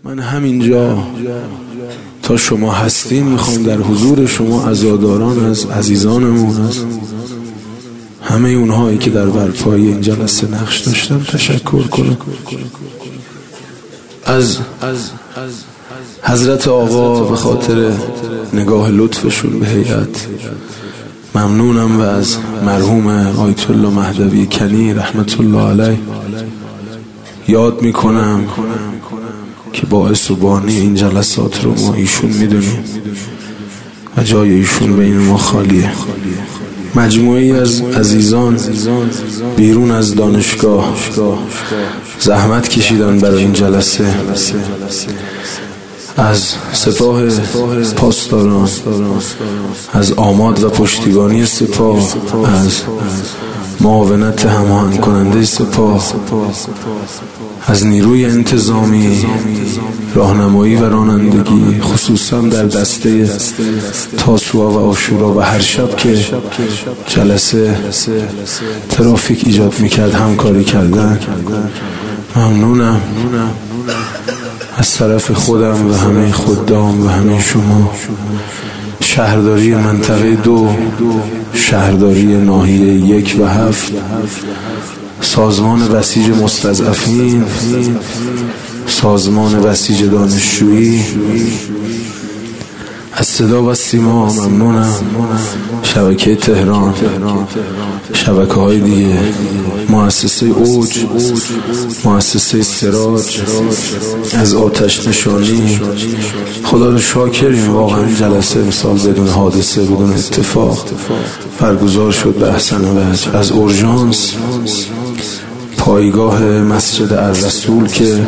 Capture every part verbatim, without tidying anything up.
من همینجا تا شما هستین میخوام در حضور شما عزاداران از عزیزانمون، از همه اونهایی که در برپای این جلسه نقش داشتن تشکر کنم. از حضرت آقا به خاطر نگاه لطفشون به هیئت ممنونم و از مرحوم آیت الله مهدوی کنی رحمت الله علیه یاد میکنم که باعث و بانی این جلسات رو ما ایشون میدونیم و جای ایشون بین ما خالیه. مجموعی از عزیزان بیرون از دانشگاه زحمت کشیدن برای این جلسه، از سپاه پاسداران، از آماد و پشتیبانی سپاه، از معاونت هماهنگ کننده سپاه، از نیروی انتظامی، راهنمایی و رانندگی، خصوصا در دسته تاسوعا و عاشورا و هر شب که جلسه ترافیک ایجاد میکرد همکاری کردن. ممنونم از طرف خودم و همه خدام و همه شما. شهرداری منطقه دو، شهرداری ناحیه یک و هفت، سازمان بسیج مستضعفین، سازمان بسیج دانشجویی، از صدا و سیما ممنونم. شبکه تهران، شبکه های دیگه، مؤسسه اوج، مؤسسه سراج، از آتش نشانی. خدا رو شاکریم، واقعا جلسه امسال بدون حادثه بدون اتفاق برگزار شد به احسن وجه. از اورژانس، پایگاه مسجد الرسول که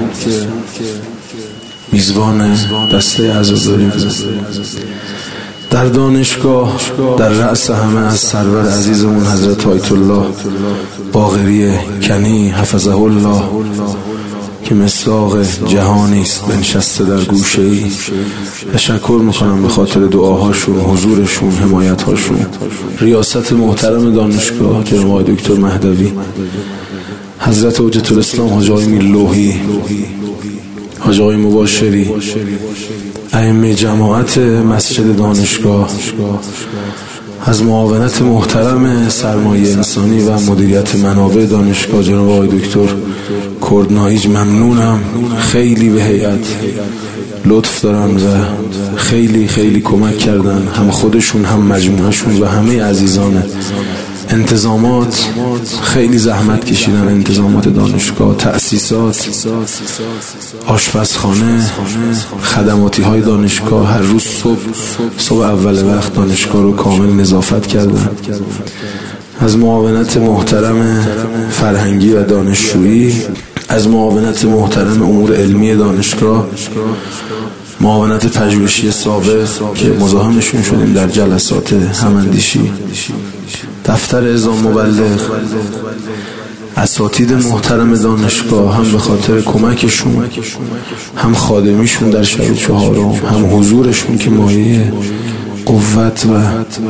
میزبان دسته عزاداری بود. در دانشگاه در رأس همه از سرور عزیزمون حضرت آیت الله باقری کنی حفظه الله که مصداق جهانی است بنشسته در گوشه‌ای. تشکر میکنم به خاطر دعاهاشون، حضورشون، حمایت‌هاشون. ریاست محترم دانشگاه جناب آقای دکتر مهدوی، حضرت حجت الاسلام حاج آقای میرلوحی، حاج آقای مباشری، ائمه جماعت مسجد دانشگاه، از معاونت محترم سرمایه انسانی و مدیریت منابع دانشگاه جناب آقای دکتر کردناهیج ممنونم. خیلی به هیئت لطف دارن و خیلی خیلی کمک کردن، هم خودشون هم مجموعهشون و همه عزیزان. انتظامات خیلی زحمت کشیدن، انتظامات دانشگاه، تأسیسات، آشپزخانه، خدماتی های دانشگاه. هر روز صبح صبح اول وقت دانشگاه رو کامل نظافت کردن. از معاونت محترم فرهنگی و دانشجویی، از معاونت محترم امور علمی دانشگاه، معاونت پژوهشی سابق که مزاحمشون شدیم در جلسات هماندیشی، دفتر اعزام مبلغ، اساتید محترم دانشگاه، هم به خاطر کمکشون، هم خادمیشون در شب چهارم، هم حضورشون که مایه قوت و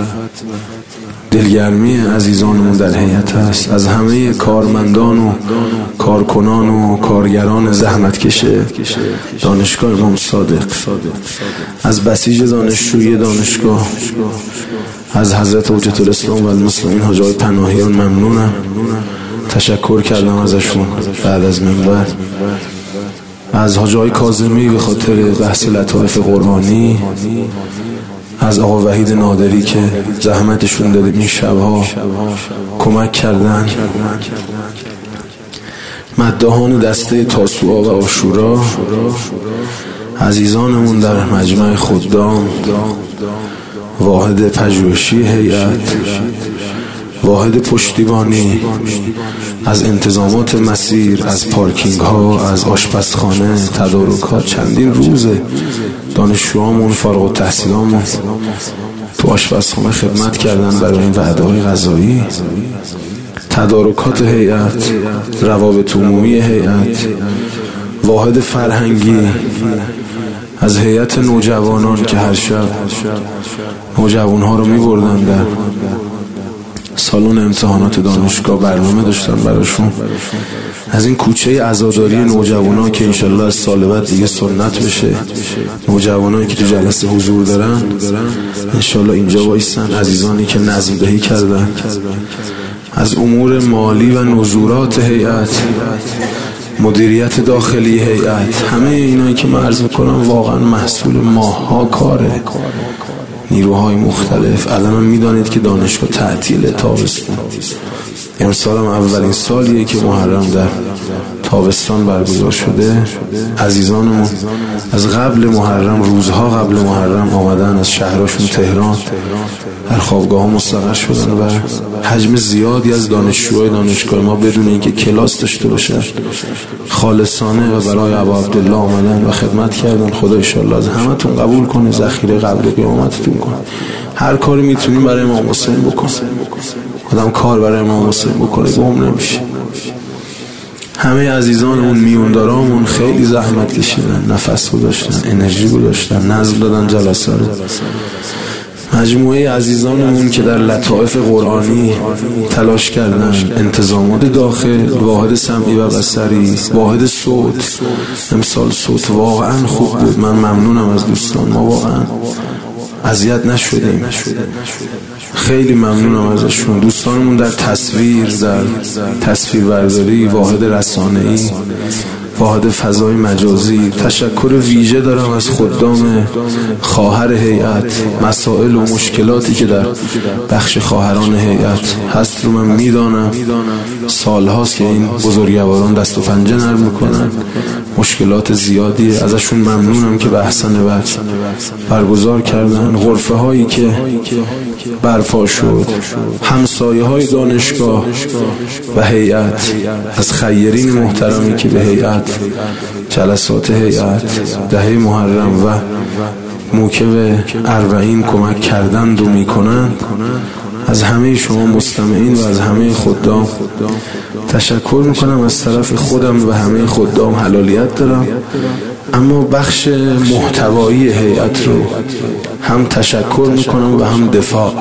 دلگرمی عزیزانمون در هیئت هست. از همه کارمندان و کارکنان و کارگران زحمتکش دانشگاه امام صادق، از بسیج دانشجویی دانشگاه، از حضرت حجت الاسلام و المسلمین حاج آقای پناهیان ممنونم. تشکر کردم ازشون بعد از منبر. از حاج آقای کاظمی به خاطر بحث لطایف قرآنی، از آقا وحید نادری که زحمتشون داده این شبها کمک کردن. مداحان دسته تاسوعا و عاشورا، عزیزانمون در مجمع خدام، واحد پژوهشی هیئت، واحد پشتیبانی، از انتظامات مسیر، از پارکینگ ها، از آشپزخانه، تدارکات. چندین روزه دانشجوامون فارغ التحصیلامون تو آشپزخانه خدمت کردن برای این وعده های غذایی. تدارکات هیئت، روابط عمومی هیئت، واحد فرهنگی، از هیئت نوجوانان که هر شب نوجوانها رو می بردن در سالن امتحانات دانشگاه برنامه داشتن براشون، از این کوچه عزاداری نوجوانا که انشالله از سال بعد دیگه سنت بشه، نوجوانایی که تو جلسه حضور دارن انشالله اینجا وایسن، عزیزانی که نظم دهی کردن، از امور مالی و نزورات هیئت، مدیریت داخلی هیئت، همه اینایی که من عرض میکنم واقعا محصول ماها کاره، نیروهای مختلف. الان میدانید که دانشگاه تعطیل تابستون، امسال هم اولین سالیه که محرم در تابستان برگزار شده. عزیزانمون از قبل محرم، روزها قبل محرم آمدن از شهرشون تهران، در خوابگاه ها مستقر شدن و حجم زیادی از دانشجوهای دانشگاه ما بدون اینکه کلاس داشته باشن خالصانه و برای ابا عبدالله آمدن و خدمت کردن. خدا انشالله از همتون قبول کنه، ذخیره قبل قیامتتون کنه. هر کاری میتونیم برای امام حسین بکنیم. آدم کار برای امام حسین بکنه گم نمیشه. همه عزیزانمون، میوندارامون خیلی زحمت کشیدن، نفس گذاشتن، انرژی گذاشتن، نظم دادن جلسه رو. مجموعه عزیزانمون که در لطائف قرآنی تلاش کردن، انتظامات داخل، واحد سمعی و بصری، واحد صوت، امسال صوت واقعا خوب بود. من ممنونم از دوستان، ما واقعا اذیت نشدیم، خیلی ممنونم ازشون. دوستانمون در تصویر، در تصویربرداری، واحد رسانه‌ای، واحد فضای مجازی، تشکر ویژه دارم از خدام خواهر هیئت. مسائل و مشکلاتی که در بخش خواهران هیئت هست رو من میدانم، سال هاست که این بزرگواران دست و پنجه نرم میکنن، مشکلات زیادی، ازشون ممنونم که به احسن وجه برگزار کردن. غرفه هایی که برپا شد، همسایه های دانشگاه و هیئت، از خیرین محترمی که به هیئت، جلسات هیئت، دهه محرم و موکب اربعین کمک کردند و میکنن، از همه شما مستمعین و از همه خدام تشکر میکنم. از طرف خودم و همه خدام حلالیت دارم، اما بخش محتوایی هیئت رو هم تشکر میکنم و هم دفاع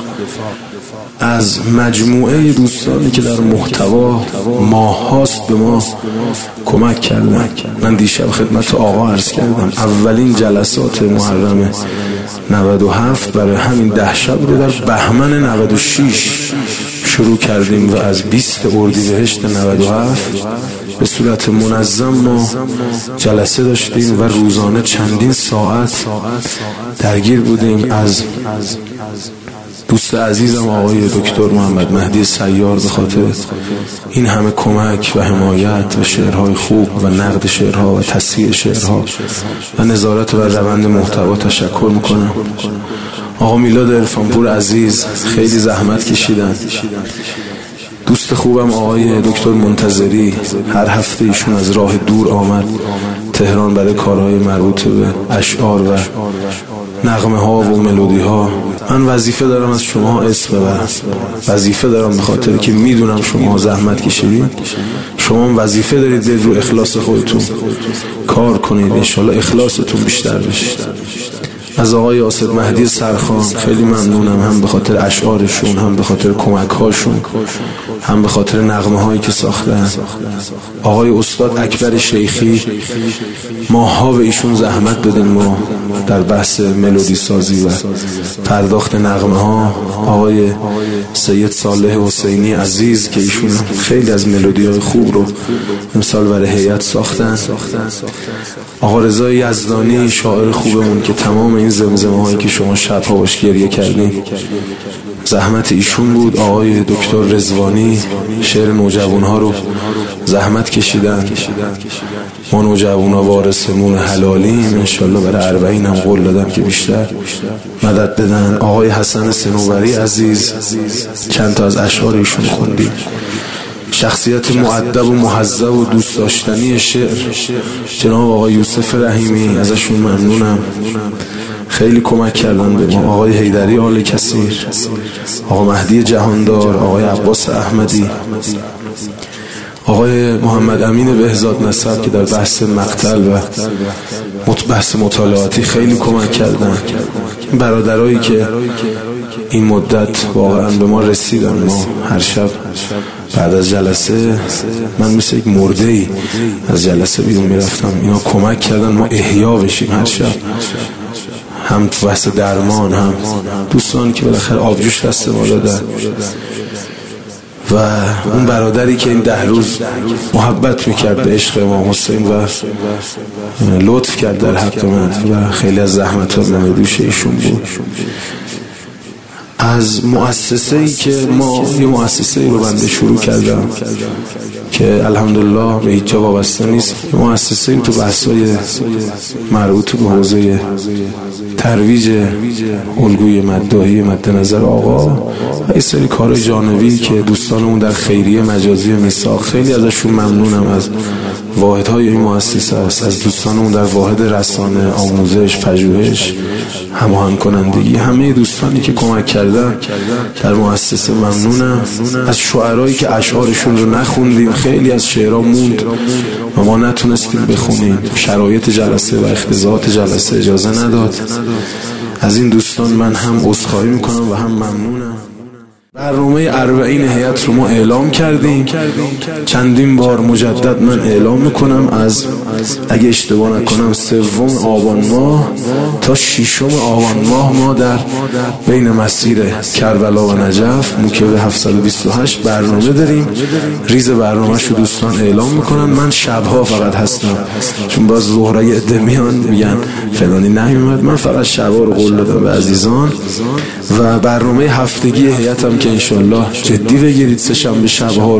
از مجموعه دوستانی که در محتوا ماه هاست به ما کمک کردن. من دیشب خدمت آقا عرض کردم اولین جلسات محرم نود و هفت برای همین ده شب رو در بهمن نود و شش شروع کردیم و از بیست اردیبهشت نود و هفت به صورت منظم ما جلسه داشتیم و روزانه چندین ساعت درگیر بودیم. از دوست عزیزم آقای دکتر محمد مهدی سیار به خاطر این همه کمک و حمایت و شعرهای خوب و نقد شعرها و تصحیح شعرها و نظارت بر روند محتوا تشکر میکنم. آقا میلاد عرفانپور عزیز خیلی زحمت کشیدن. دوست خوبم آقای دکتر منتظری هر هفته ایشون از راه دور آمد تهران برای کارهای مربوط به اشعار و نغمه ها و ملودی ها. من وظیفه دارم از شما اسم ببرم، وظیفه دارم به خاطر که میدونم شما زحمت کشیدید، شما وظیفه دارید دل رو اخلاص خودتون کار کنید، انشالله اخلاصتون بیشتر بشه. از آقای آصد مهدی سرخان خیلی ممنونم، هم به خاطر اشعارشون، هم به خاطر کمک هاشون، هم به خاطر نغمه هایی که ساختن. آقای استاد اکبر شیخی ماها به ایشون زحمت دادیم ما در بحث ملودی سازی و پرداخت نغمه ها. آقای سید صالح حسینی عزیز که ایشون خیلی از ملودی های خوب رو امسال برای هیئت ساختن. آقا رضا یزدانی شاعر خوبمون که تمام این زمزمه هایی که شما شبها باش گریه کردین زحمت ایشون بود. آقای دکتر رضوانی شعر نوجوان ها رو زحمت کشیدن. ما نوجوان ها وارث نون حلالیم، انشالله برای اربعین هم قول دادم که بیشتر مدد بدن. آقای حسن صنوبری عزیز چند تا از اشعار ایشون خوندیم. شخصیت مؤدب و مهذب و دوست داشتنی شعر جناب آقای یوسف رحیمی، ازشون ممنونم، خیلی کمک کردن به ما. آقای حیدری آل کثیر، آقا مهدی جهاندار، آقای عباس احمدی، آقای محمد امین بهزاد نسب که در بحث مقتل و بحث مطالعاتی خیلی کمک کردن. این برادرایی که این مدت واقعا به ما رسیدن، ما هر شب بعد از جلسه من مثل یک مرده‌ای از جلسه بیرون میرفتم، اینا کمک کردن ما احیا بشیم هر شب، هم تو بحث درمان، هم دوستان که بالاخره آبجوش دست ما دادن و اون برادری که این ده روز محبت میکرد به عشق امام حسین و لطف کرد در حق من و خیلی از زحمت ها من دوش ایشون بود. از مؤسسه‌ای که ما یه مؤسسه‌ای رو بنده شروع کردم که الحمدلله به هیچ جا وابسته نیست، مؤسسه‌ای تو بحث‌های مربوط به حوزه ترویج الگوی مداحی مد نظر آقا و یه سری کارهای جانبی که دوستانمون در خیریه مجازی میثاق، خیلی ازشون ممنونم، از واحدهای این مؤسسه است، از دوستانمون در واحد رسانه، آموزش، پژوهش، هماهنگ کنندگی، همه دوستانی که کمک کردن در مؤسسه ممنونم. از شعرایی که اشعارشون رو نخوندیم، خیلی از شعرها موند و ما نتونستیم بخونیم، شرایط جلسه و اختزاعات جلسه اجازه نداد. از این دوستان من هم عذرخواهی میکنم و هم ممنونم. برنامه اربعین هیئت رو ما اعلام کردیم، چندین بار مجدد من اعلام میکنم، از اگه اشتباه نکنم سوم آبان ماه تا ششم آبان ماه ما در بین مسیر کربلا و نجف موکب هفتصد و بیست و هشت برنامه داریم. ریز برنامه شو دوستان اعلام میکنن. من شبها فقط هستم چون باز ظهرای عده میان میگن فلانی نیومد، من فقط شبها رو قول دادم به عزیزان و برنامه هفتگی هیئتم که انشالله جدی بگیرید، سه شنبه شبها رو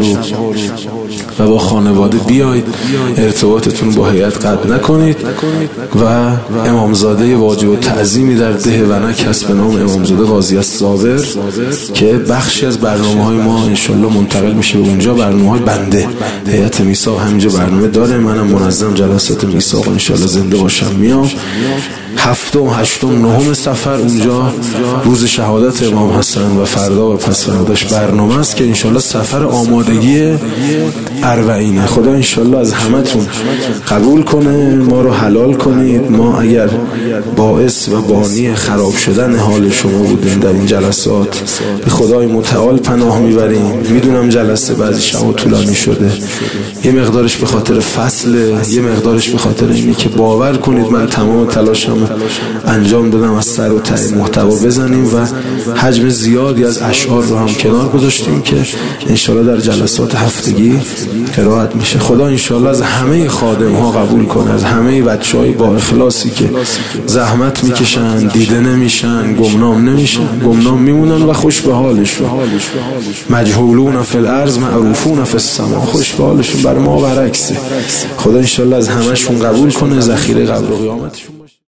و با خانواده بیایید، ارتباطتون با هیئت قطع نکنید و امامزاده واجب التعظیمی در ده ونک هست به نام امامزاده قاضی الصابر که بخشی از برنامه‌های ما انشالله منتقل میشه به اونجا. برنامه‌های بنده هیئت میثاق همینجا برنامه داره، منم منظم جلسات میثاق انشالله زنده باشم میام. هفتم، هشتم، نهم سفر اونجا روز شهادت امام حسن و فردا و پس فرداش برنامه است که انشالله سفر آمادگی اربعینه. خدا انشالله از همتون قبول کنه، ما رو حلال کنید. ما اگر باعث و بانی خراب شدن حال شما بودیم در این جلسات به خدای متعال پناه میبریم. میدونم جلسه بعضی شبا طولانی شده، یه مقدارش به خاطر فصله، یه مقدارش به خاطر اینه که باور کنید من تمام تلاشم انجام دادم از سر و ته محتوا بزنیم و حجم زیادی از اشعار رو هم کنار گذاشتیم که انشالله در جلسات هفتگی قرائت میشه. خدا انشالله از همه خادم ها قبول کنه، از همه بچه های با اخلاصی که زحمت میکشن، دیده نمیشن، گمنام نمیشن، گمنام میمونن و خوش به حالشون. مجهولون فی الارض معروفون فی السما، خوش به حالشون. بر ما برعکسه. خدا انشالله از همشون قبول کنه، ذخیره قبر و قیامتشون.